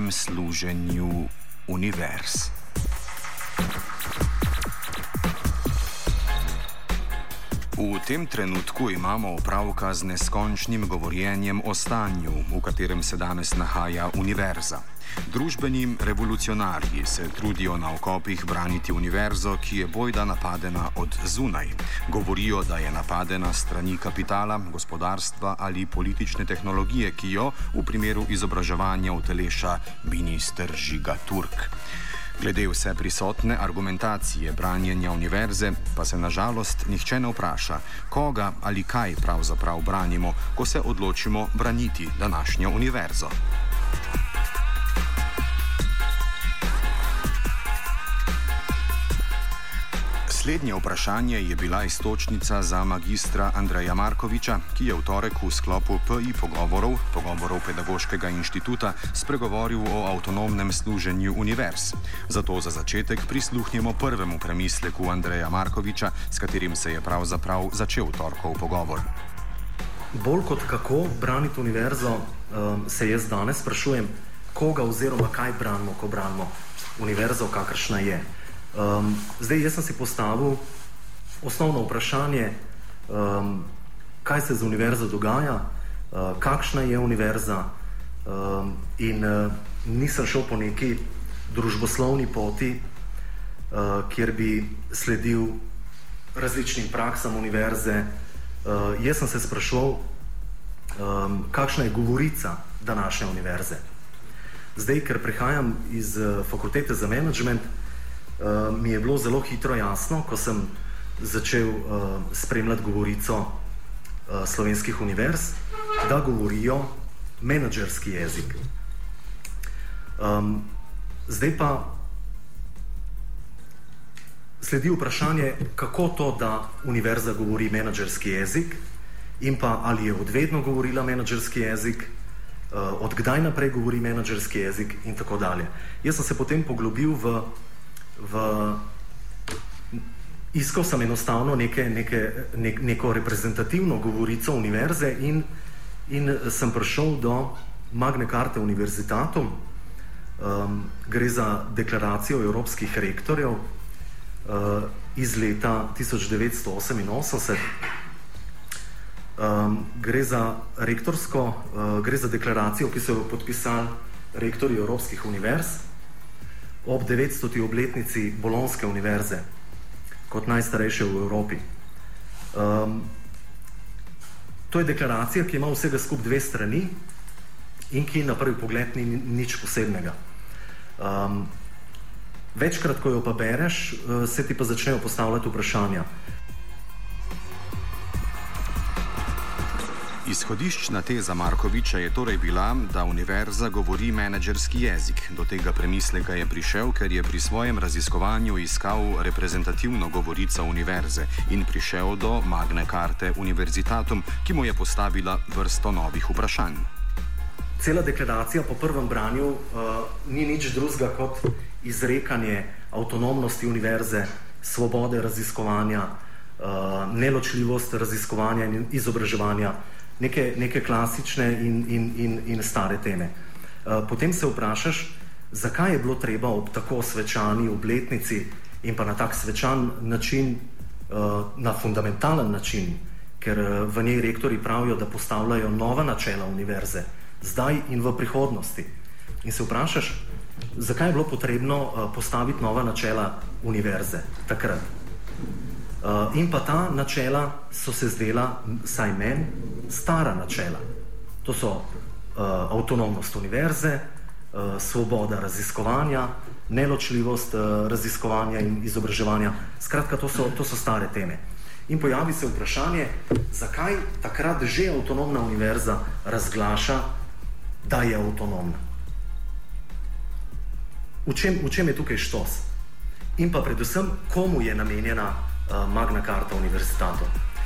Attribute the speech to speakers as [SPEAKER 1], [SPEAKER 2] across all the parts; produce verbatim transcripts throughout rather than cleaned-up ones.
[SPEAKER 1] avtonomnem služenju univerz. V tem trenutku imamo opravka z neskončnim govorjenjem o stanju, v katerem se danes nahaja univerza. Družbeni revolucionarji se trudijo na okopih braniti univerzo, ki je bojda napadena od zunaj. Govorijo, da je napadena strani kapitala, gospodarstva ali politične tehnologije, ki jo v primeru izobraževanja uteleša minister Žiga Turk. Glede vse prisotne argumentacije branjenja univerze pa se nažalost nihče ne vpraša, koga ali kaj pravzaprav branimo, ko se odločimo braniti današnjo univerzo. Slednje vprašanje je bila iztočnica za magistra Andreja Markoviča, ki je v torek v sklopu P I pogovorov, pogovorov Pedagoškega inštituta, spregovoril o avtonomnem služenju univerz. Zato za začetek prisluhnemo prvemu premisleku Andreja Markoviča, s katerim se je pravzaprav začel torkov pogovor.
[SPEAKER 2] Bolj kot kako braniti univerzo, se jaz danes sprašujem, koga oziroma kaj branimo, ko branimo univerzo, kakršna je. Um, zdaj, jaz sem si postavil osnovno vprašanje, um, kaj se z univerzo dogaja, uh, kakšna je univerza, um, in uh, nisem šel po neki družboslovni poti, uh, kjer bi sledil različnim praksam univerze. Uh, jaz sem se spraševal, um, kakšna je govorica današnje univerze. Zdaj, ker prihajam iz uh, fakultete za menedžment, Uh, mi je bilo zelo hitro jasno, ko sem začel uh, spremljati govorico uh, slovenskih univerz, da govorijo menedžerski jezik. Um, zdaj pa sledi vprašanje, kako to, da univerza govori menedžerski jezik, in pa ali je odvedno govorila menedžerski jezik, uh, od kdaj naprej govori menedžerski jezik in tako dalje. Jaz sem se potem poglobil v V, iskal sem enostavno neke, neke, ne, neko reprezentativno govorico univerze in, in sem prišel do Magne Carte Universitatum. Um, gre za deklaracijo evropskih rektorjev uh, iz leta tisoč devetsto oseminosemdeset. Um, gre za rektorsko, uh, gre za deklaracijo, ki so jo podpisali rektorji evropskih univerz ob devetstoti obletnici Bolonske univerze, kot najstarejše v Evropi. Um, to je deklaracija, ki ima vsega skup dve strani in ki na prvi pogled ni nič posebnega. Um, večkrat, ko jo pa bereš, se ti pa začnejo postavljati vprašanja.
[SPEAKER 1] Izhodiščna teza Markoviča je torej bila, da univerza govori menedžerski jezik. Do tega premisleka je prišel, ker je pri svojem raziskovanju iskal reprezentativno govorico univerze in prišel do Magne Carte Universitatum, ki mu je postavila vrsto novih vprašanj.
[SPEAKER 2] Cela deklaracija po prvem branju uh, ni nič drugega kot izrekanje avtonomnosti univerze, svobode raziskovanja, uh, neločljivost raziskovanja in izobraževanja, Neke, neke klasične in, in, in, in stare teme. Uh, potem se vprašaš, zakaj je bilo treba ob tako svečani obletnici in pa na tak svečan način, uh, na fundamentalen način, ker uh, v njej rektori pravijo, da postavljajo nova načela univerze, zdaj in v prihodnosti. In se vprašaš, zakaj je bilo potrebno uh, postaviti nova načela univerze takrat. Uh, in pa ta načela so se zdela, saj meni, stara načela. To so uh, avtonomnost univerze, uh, svoboda raziskovanja, neločljivost uh, raziskovanja in izobraževanja. Skratka, to so, to so stare teme. In pojavi se vprašanje, zakaj takrat že avtonomna univerza razglaša, da je avtonomna. V čem, v čem je tukaj štos? In pa predvsem, komu je namenjena uh, Magna Carta Universitatum?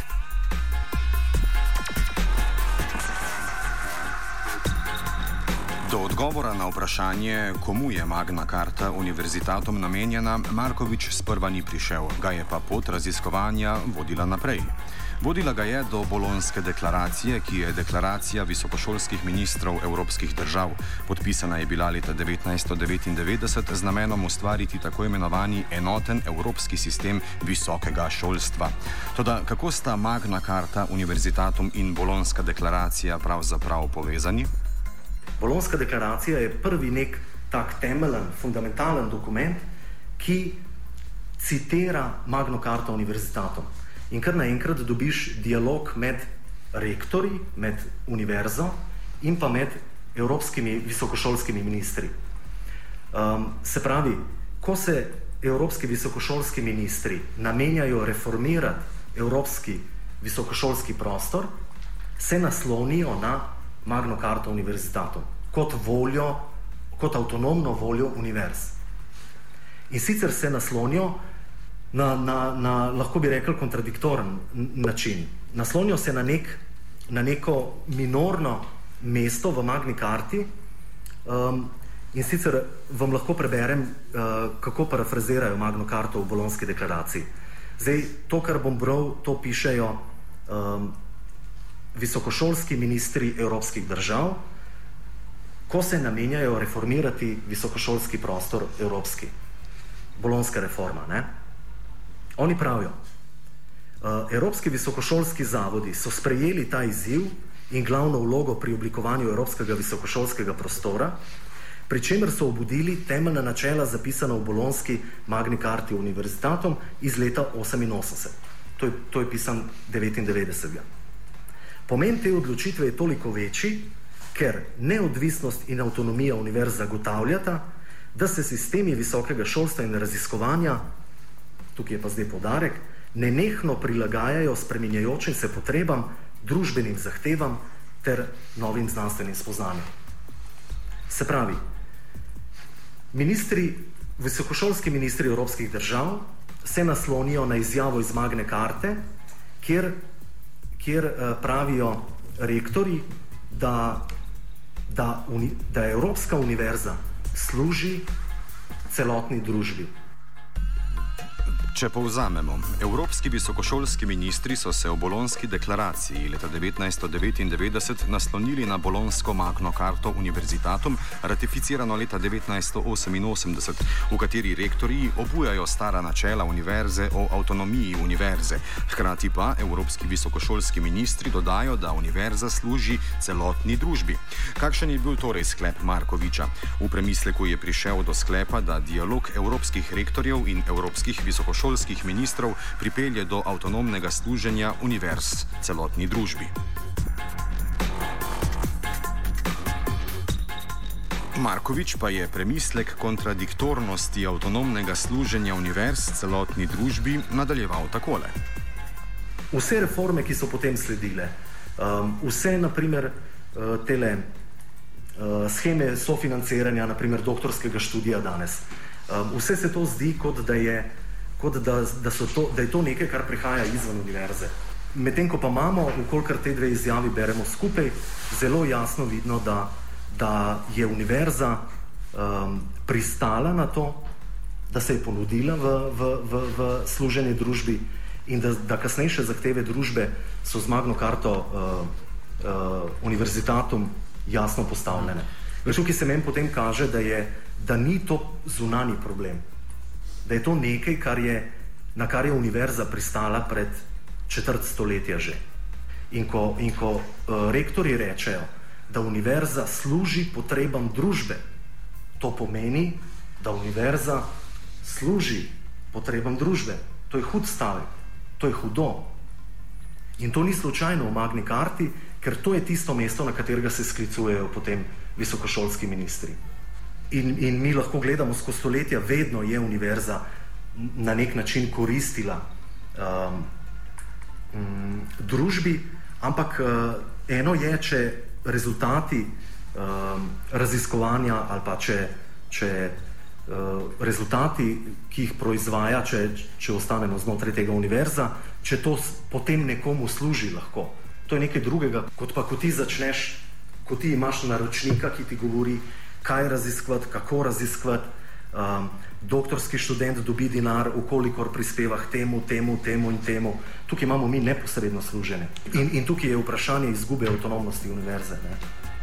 [SPEAKER 1] Do odgovora na vprašanje, komu je Magna Carta Universitatum namenjena, Markovič sprva ni prišel, ga je pa pot raziskovanja vodila naprej. Vodila ga je do Bolonske deklaracije, ki je deklaracija visokošolskih ministrov evropskih držav. Podpisana je bila leta devetnajststo devetindevetdeset z namenom ustvariti tako imenovani enoten evropski sistem visokega šolstva. Toda kako sta Magna Carta Universitatum in Bolonska deklaracija pravzaprav povezani?
[SPEAKER 2] Bolonska deklaracija je prvi nek tak temeljen, fundamentalen dokument, ki citira Magno Carta Universitatum. In kar naenkrat dobiš dialog med rektorji, med univerzo in pa med evropskimi visokošolskimi ministri. Um, se pravi, ko se evropski visokošolski ministri namenjajo reformirati evropski visokošolski prostor, se naslonijo na Magno Carta Universitatum kot voljo, kot avtonomno voljo univerz. In sicer se naslonijo Na, na, na, lahko bi rekel, kontradiktoren način. Naslonijo se na, nek, na neko minorno mesto v Magni Carti um, in sicer vam lahko preberem, uh, kako parafrazirajo Magno Carto v Bolonski deklaraciji. Zdaj, to, kar bom bral, to pišejo um, visokošolski ministri evropskih držav, ko se namenjajo reformirati visokošolski prostor evropski. Bolonska reforma, ne? Oni pravijo, evropski visokošolski zavodi so sprejeli ta izziv in glavno vlogo pri oblikovanju evropskega visokošolskega prostora, pri čemer so obudili temeljna načela zapisana v Bolonski Magni Carti Universitatum iz leta oseminosemdeset. To je, to je pisan devetindevetdesetega. Pomen te odločitve je toliko večji, ker neodvisnost in avtonomija univerz zagotavljata, da se sistemi visokega šolstva in raziskovanja, tukaj je pa zdaj poudarek, nenehno prilagajajo spreminjajočim se potrebam, družbenim zahtevam ter novim znanstvenim spoznanjem. Se pravi, ministri, visokošolski ministri evropskih držav se naslonijo na izjavo iz Magne Carte, kjer, kjer pravijo rektori, da, da, uni, da Evropska univerza služi celotni družbi.
[SPEAKER 1] Če povzamemo, evropski visokošolski ministri so se v Bolonski deklaraciji leta devetnajststo devetindevetdeset naslonili na Bolonsko Magno Carto Universitatum, ratificirano leta devetnajststo oseminosemdeset, v kateri rektorji obujajo stara načela univerze o avtonomiji univerze. Hkrati pa evropski visokošolski ministri dodajo, da univerza služi celotni družbi. Kakšen je bil torej sklep Markoviča? V premisleku je prišel do sklepa, da dialog evropskih rektorjev in evropskih visokošolskih šolskih ministrov pripelje do avtonomnega služenja univerz celotni družbi. Markovič pa je premislek kontradiktornosti avtonomnega služenja univerz celotni družbi nadaljeval takole.
[SPEAKER 2] Vse reforme, ki so potem sledile, um, vse, naprimer, uh, tele uh, scheme sofinanciranja, naprimer doktorskega študija danes, um, vse se to zdi, kot da je kot da, da, so to, da je to nekaj, kar prihaja izven univerze. Medtem ko pa imamo, ukolikor te dve izjavi beremo skupaj, zelo jasno vidno, da, da je univerza um, pristala na to, da se je ponudila v, v, v, v služenje družbi in da, da kasnejše zahteve družbe so z Magno Carto uh, uh, Universitatum jasno postavljene. In tukaj se meni potem kaže, da, je, da ni to zunanji problem. Da je to nekaj, kar je, na kar je univerza pristala pred četrt stoletja že. In ko, in ko uh, rektorji rečejo, da univerza služi potrebam družbe, to pomeni, da univerza služi potrebam družbe. To je hud stavek, to je hudo. In to ni slučajno v Magni Carti, ker to je tisto mesto, na katerega se sklicujejo potem visokošolski ministri. In, in mi lahko gledamo skozi stoletja, vedno je univerza na nek način koristila um, um, družbi, ampak uh, eno je, če rezultati um, raziskovanja ali pa če, če uh, rezultati, ki jih proizvaja, če, če ostanemo znotraj tega univerza, če to potem nekomu služi lahko. To je nekaj drugega, kot pa ko ti začneš, ko ti imaš naročnika, ki ti govori, kaj raziskovati, kako raziskovati. Um, doktorski študent dobi denar, ukolikor prispeva k temu, temu, temu in temu. Tukaj imamo mi neposredno služenje. In, in tukaj je vprašanje izgube avtonomnosti univerze. Ne?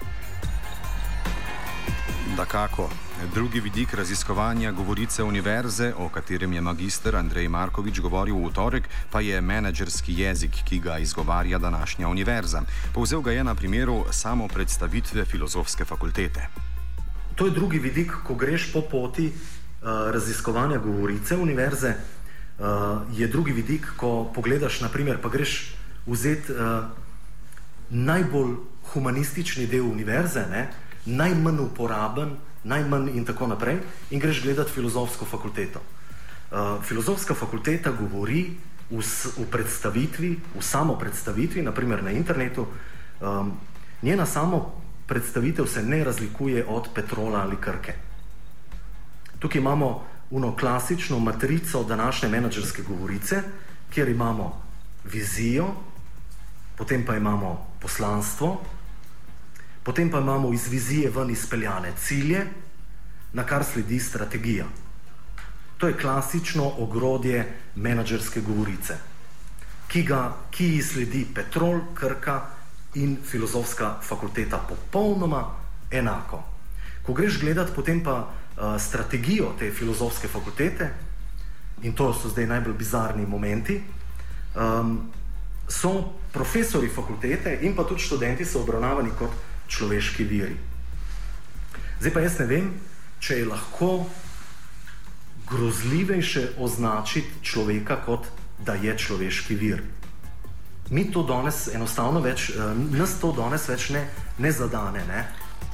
[SPEAKER 1] Dakako. Drugi vidik raziskovanja govorice univerze, o katerem je magister Andrej Markovič govoril v torek, pa je menedžerski jezik, ki ga izgovarja današnja univerza. Povzel ga je na primeru samo predstavitve Filozofske fakultete.
[SPEAKER 2] To je drugi vidik, ko greš po poti uh, raziskovanja govorice univerze. Uh, je drugi vidik, ko pogledaš, naprimer, pa greš vzeti uh, najbolj humanistični del univerze, ne? Najmanj uporaben, najmanj in tako naprej, in greš gledati Filozofsko fakulteto. Uh, Filozofska fakulteta govori v, v predstavitvi, v samo predstavitvi, naprimer na internetu, um, njena samo predstavitev se ne razlikuje od Petrola ali Krke. Tukaj imamo uno klasično matrico današnje menedžerske govorice, kjer imamo vizijo, potem pa imamo poslanstvo, potem pa imamo iz vizije ven izpeljane cilje, na kar sledi strategija. To je klasično ogrodje menedžerske govorice, ki, ga, ki ji sledi Petrol, Krka in Filozofska fakulteta popolnoma enako. Ko greš gledati potem pa uh, strategijo te Filozofske fakultete, in to so zdaj najbolj bizarni momenti, um, so profesori fakultete in pa tudi študenti so obravnavani kot človeški viri. Zdaj pa jaz ne vem, če je lahko grozljivejše označiti človeka, kot da je človeški vir. Mi to danes enostavno več, nas to danes več ne, ne zadane, ne?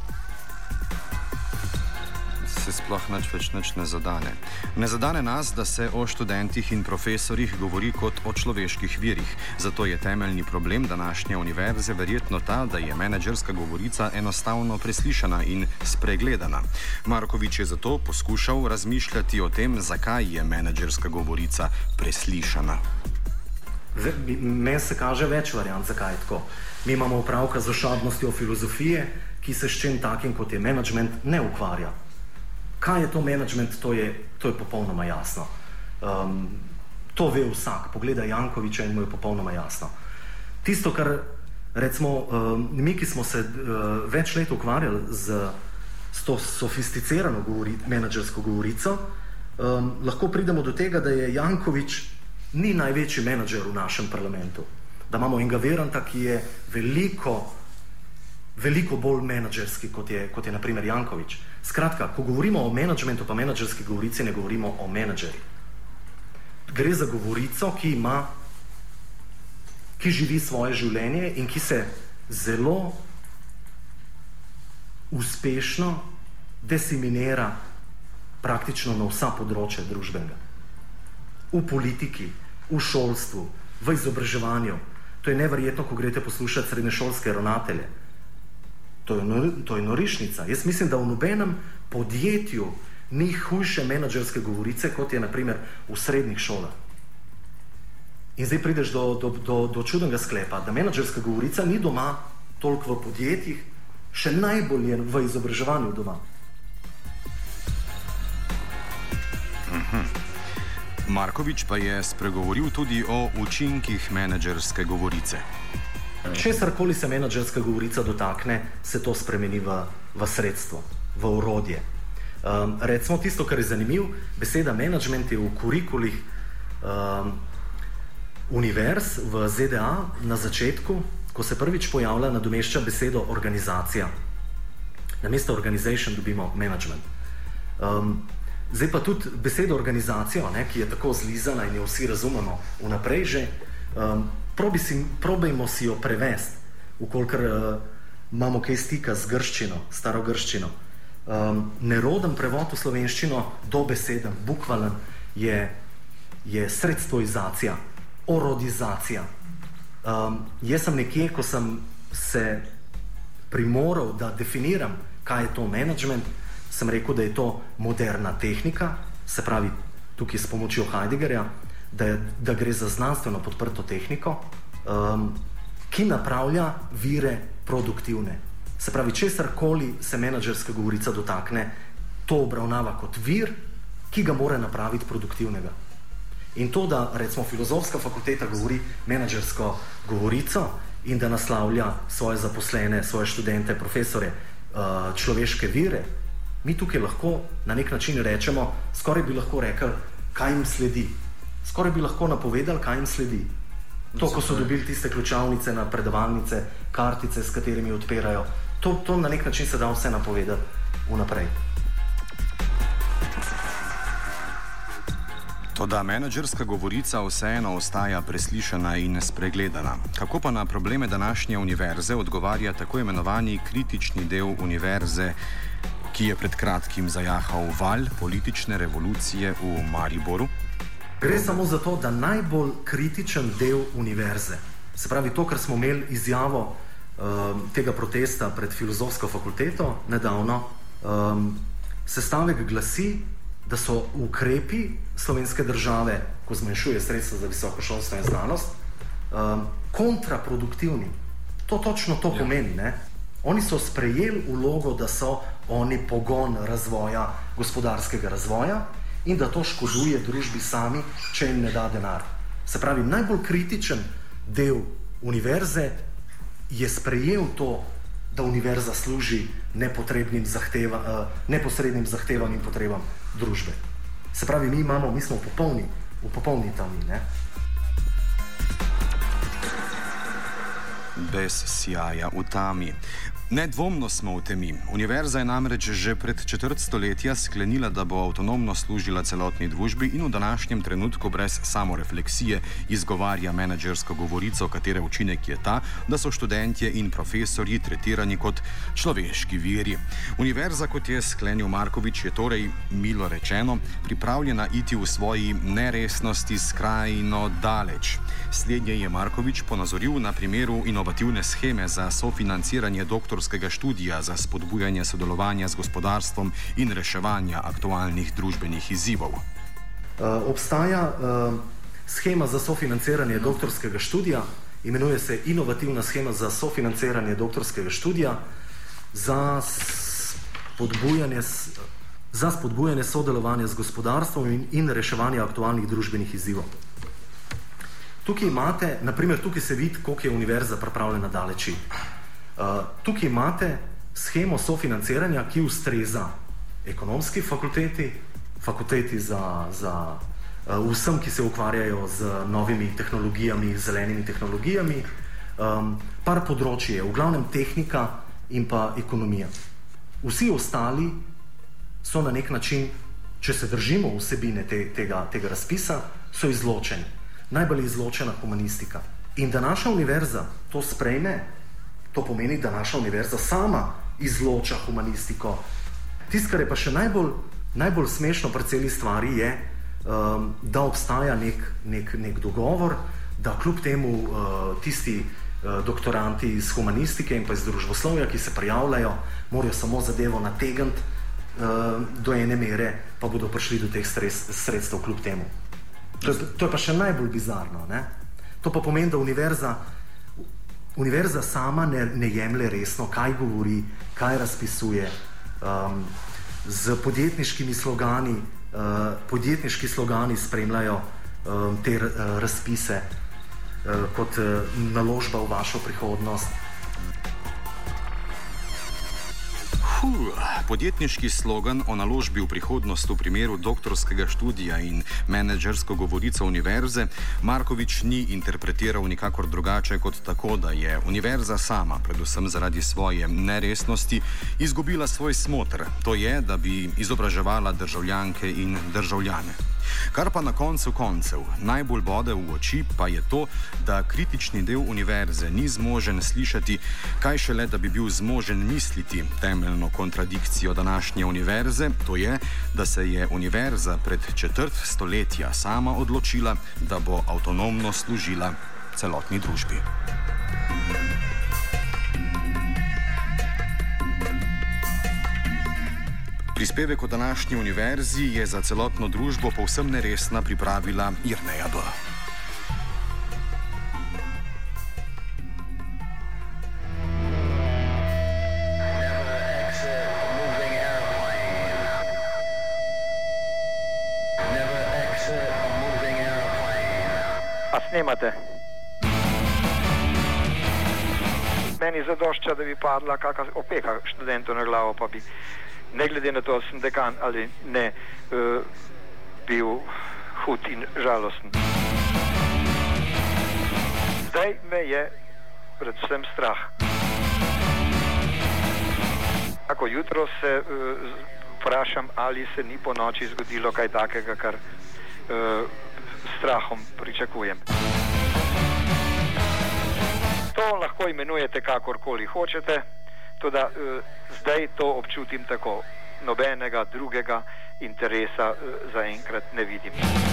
[SPEAKER 1] Se sploh nič več nič ne zadane. Ne zadane nas, da se o študentih in profesorjih govori kot o človeških virih. Zato je temeljni problem današnje univerze verjetno ta, da je menedžerska govorica enostavno preslišana in spregledana. Markovič je zato poskušal razmišljati o tem, zakaj je menedžerska govorica preslišana.
[SPEAKER 2] Meni se kaže več variant, zakaj je tako. Mi imamo opravka z ošabnostjo filozofije, ki se s čim takim, kot je menedžment, ne ukvarja. Kaj je to menedžment, to je, to je popolnoma jasno. Um, to ve vsak. Pogledaj Jankoviča in mu je popolnoma jasno. Tisto, kar recimo um, mi, ki smo se uh, več let ukvarjali z, z to sofisticirano govori, menedžersko govorico, um, lahko pridemo do tega, da je Jankovič ni največji menedžer v našem parlamentu. Da imamo enega Viranta, ki je veliko veliko bolj menedžerski, kot je, kot je na primer Jankovič. Skratka, ko govorimo o menedžmentu pa menedžerski govorici, ne govorimo o menedžeri. Gre za govorico, ki ima, ki živi svoje življenje in ki se zelo uspešno diseminira praktično na vsa področja družbenega. V politiki, v šolstvu, v izobraževanju. To je neverjetno, ko greste poslušati srednješolske ravnatelje. To je, nor, to je norišnica. Jaz mislim, da v nobenem podjetju ni hujše menedžerske govorice, kot je na primer v srednjih šolah. In zdaj prideš do, do, do, do čudnega sklepa, da menedžerska govorica ni doma toliko v podjetjih, še najbolj je v izobraževanju doma.
[SPEAKER 1] Mhm. Markovič pa je spregovoril tudi o učinkih menedžerske govorice.
[SPEAKER 2] Česarkoli se menedžerska govorica dotakne, se to spremeni v, v sredstvo, v orodje. Um, recimo tisto, kar je zanimiv, beseda menedžment je v kurikulih um, univerz v Z D A na začetku, ko se prvič pojavlja, nadomešča besedo organizacija. Namesto organization dobimo management. Um, zdaj pa tudi besedo organizacijo, ne, ki je tako zlizana in jo vsi razumemo vnaprej že, um, Probi si, probajmo si jo prevesti, ukolikor uh, imamo kaj stika z grščino, staro grščino. Um, neroden prevod v slovenščino, dobeseden, bukvalen, je, je sredstvoizacija, orodizacija. Um, jaz sem nekje, ko sem se primoral, da definiram, kaj je to management, sem rekel, da je to moderna tehnika, se pravi tukaj s pomočjo Heideggerja, Da, je, da gre za znanstveno podprto tehniko, um, ki napravlja vire produktivne. Se pravi, česarkoli se menedžerska govorica dotakne, to obravnava kot vir, ki ga mora napraviti produktivnega. In to, da recimo filozofska fakulteta govori menedžersko govorico in da naslavlja svoje zaposlene, svoje študente, profesore, človeške vire, mi tukaj lahko na nek način rečemo, skoraj bi lahko rekli, kaj jim sledi. Skoraj bi lahko napovedali, kaj jim sledi. To, ko so dobili tiste ključavnice na predavalnice, kartice, s katerimi odpirajo, to, to na nek način se da vse napovedati vnaprej.
[SPEAKER 1] Toda menedžerska govorica vseeno ostaja preslišana in spregledana. Kako pa na probleme današnje univerze odgovarja tako imenovani kritični del univerze, ki je pred kratkim zajahal val politične revolucije v Mariboru?
[SPEAKER 2] Gre samo za to, da najbolj kritičen del univerze, se pravi to, kar smo imeli izjavo um, tega protesta pred filozofsko fakulteto nedavno, um, sestavek glasi, da so ukrepi slovenske države, ko zmanjšuje sredstva za visoko šolstvo in znanost, um, kontraproduktivni. To točno to pomeni, ne? Oni so sprejeli vlogo, da so oni pogon razvoja, gospodarskega razvoja, in da to škoduje družbi sami, če jim ne da denar. Se pravi, najbolj kritičen del univerze je sprejel to, da univerza služi nepotrebnim zahteva, uh, neposrednim zahtevam in potrebam družbe. Se pravi, mi imamo, mi smo v popolni, v popolni tami, ne?
[SPEAKER 1] Bez sijaja v tami. Nedvomno smo v temi. Univerza je namreč že pred četrt stoletja sklenila, da bo avtonomno služila celotni družbi in v današnjem trenutku brez samorefleksije izgovarja menedžersko govorico, katere učinek je ta, da so študentje in profesorji tretirani kot človeški viri. Univerza, kot je sklenil Markovič, je torej, milo rečeno, pripravljena iti v svoji neresnosti skrajno daleč. Slednje je Markovič ponazoril na primeru inovativne sheme za sofinanciranje doktorskega študija za spodbujanje sodelovanja z gospodarstvom in reševanja aktualnih družbenih izzivov.
[SPEAKER 2] Uh, obstaja uh, shema za sofinanciranje doktorskega študija, imenuje se inovativna shema za sofinanciranje doktorskega študija za spodbujanje, za spodbujanje sodelovanja z gospodarstvom in, in reševanja aktualnih družbenih izzivov. Tukaj imate, naprimer, tukaj se vidi, koliko je univerza pripravljena daleči. Uh, tukaj imate shemo sofinanciranja, ki ustreza ekonomski fakulteti, fakulteti za, za uh, vsem, ki se ukvarjajo z novimi tehnologijami, zelenimi tehnologijami, um, par področje, v glavnem tehnika in pa ekonomija. Vsi ostali so na nek način, če se držimo vsebine te, tega, tega razpisa, so izločeni. Najbolj izločena humanistika. In da naša univerza to sprejme, to pomeni, da naša univerza sama izloča humanistiko. Tisto, kar je pa še najbolj, najbolj smešno pri celi stvari, je, um, da obstaja nek, nek, nek dogovor, da kljub temu uh, tisti uh, doktoranti iz humanistike in pa iz družboslovja, ki se prijavljajo, morajo samo zadevo nategniti uh, do ene mere, pa bodo prišli do teh sredstev kljub temu. To je, to je pa še najbolj bizarno, ne? To pa pomeni, da univerza Univerza sama ne, ne jemlje resno, kaj govori, kaj razpisuje. Um, z podjetniškimi slogani, uh, podjetniški slogani spremljajo um, te uh, razpise uh, kot uh, naložba v vašo prihodnost.
[SPEAKER 1] Huh, podjetniški slogan o naložbi v prihodnost v primeru doktorskega študija in menedžersko govorico univerze Markovič ni interpretiral nikakor drugače kot tako, da je univerza sama, predvsem zaradi svoje neresnosti, izgubila svoj smotr, to je, da bi izobraževala državljanke in državljane. Kar pa na koncu koncev najbolj bode v oči, pa je to, da kritični del univerze ni zmožen slišati, kaj šele, da bi bil zmožen misliti temeljno kontradikcijo današnje univerze, to je, da se je univerza pred četrt stoletja sama odločila, da bo avtonomno služila celotni družbi. Prispevek o današnji univerzi je za celotno družbo povsem neresna pripravila Irneja B.
[SPEAKER 3] A snemate? Meni zadošča, da bi padla kakšna opeka študentov na glavo, pa bi, ne glede na to, da sem dekan ali ne, uh, bil hud in žalosten. Zdaj me je predvsem strah. Tako jutro se uh, vprašam, ali se ni po noči zgodilo kaj takega, kar uh, strahom pričakujem. To lahko imenujete kakorkoli hočete, tudi uh, zdaj to občutim tako. Nobenega drugega interesa uh, zaenkrat ne vidim.